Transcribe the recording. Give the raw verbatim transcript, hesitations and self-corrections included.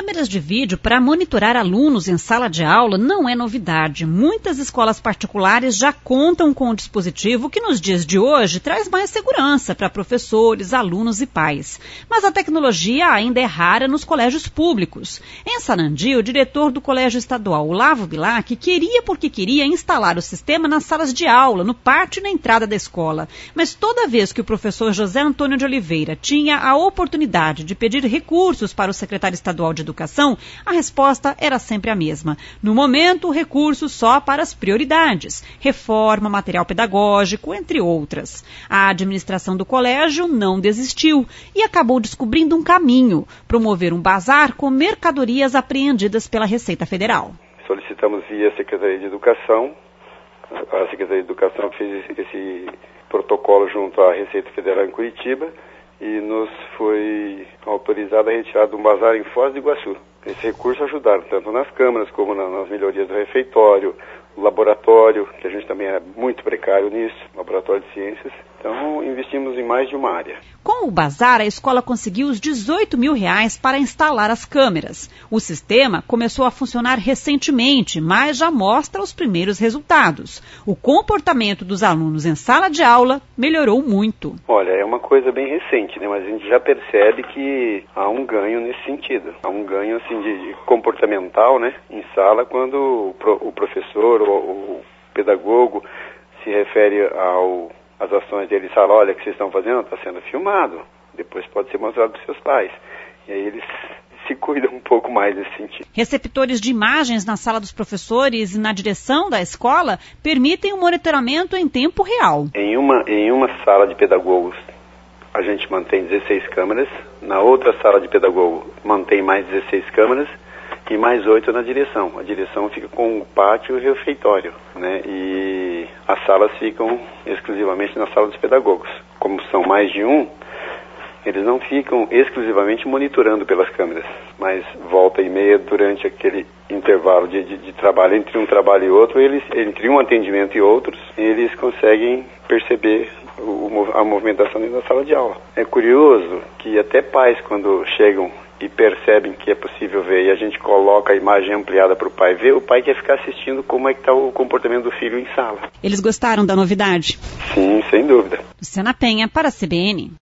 Câmeras de vídeo para monitorar alunos em sala de aula não é novidade. Muitas escolas particulares já contam com o dispositivo que nos dias de hoje traz mais segurança para professores, alunos e pais. Mas a tecnologia ainda é rara nos colégios públicos. Em Sarandi, o diretor do Colégio Estadual, Olavo Bilac, queria porque queria instalar o sistema nas salas de aula, no pátio e na entrada da escola. Mas toda vez que o professor José Antônio de Oliveira tinha a oportunidade de pedir recursos para o secretário estadual de Educação, a resposta era sempre a mesma. No momento, recursos só para as prioridades, reforma, material pedagógico, entre outras. A administração do colégio não desistiu e acabou descobrindo um caminho, promover um bazar com mercadorias apreendidas pela Receita Federal. Solicitamos via Secretaria de Educação, a Secretaria de Educação fez esse protocolo junto à Receita Federal em Curitiba, e nos foi autorizada a retirada de um bazar em Foz do Iguaçu. Esse recurso ajudaram tanto nas câmaras como na, nas melhorias do refeitório, no laboratório, que a gente também é muito precário nisso, laboratório de ciências. Então, investimos em mais de uma área. Com o bazar, a escola conseguiu os dezoito mil reais para instalar as câmeras. O sistema começou a funcionar recentemente, mas já mostra os primeiros resultados. O comportamento dos alunos em sala de aula melhorou muito. Olha, é uma coisa bem recente, né? Mas a gente já percebe que há um ganho nesse sentido. Há um ganho assim, de, de comportamental, né? Em sala, quando o, pro, o professor ou o pedagogo se refere ao... as ações dele, fala, olha, o que vocês estão fazendo está sendo filmado, depois pode ser mostrado para os seus pais. E aí eles se cuidam um pouco mais nesse sentido. Receptores de imagens na sala dos professores e na direção da escola permitem o monitoramento em tempo real. Em uma, em uma sala de pedagogos, a gente mantém dezesseis câmeras, na outra sala de pedagogo mantém mais dezesseis câmeras, e mais oito na direção. A direção fica com o pátio e o refeitório, né? E as salas ficam exclusivamente na sala dos pedagogos. Como são mais de um, eles não ficam exclusivamente monitorando pelas câmeras, mas volta e meia durante aquele intervalo de, de, de trabalho, entre um trabalho e outro, eles, entre um atendimento e outros, eles conseguem perceber o, a movimentação dentro da sala de aula. É curioso que até pais, quando chegam e percebem que é possível ver, e a gente coloca a imagem ampliada para o pai ver, o pai quer ficar assistindo como é que está o comportamento do filho em sala. Eles gostaram da novidade? Sim, sem dúvida. Luciana Penha, para a C B N.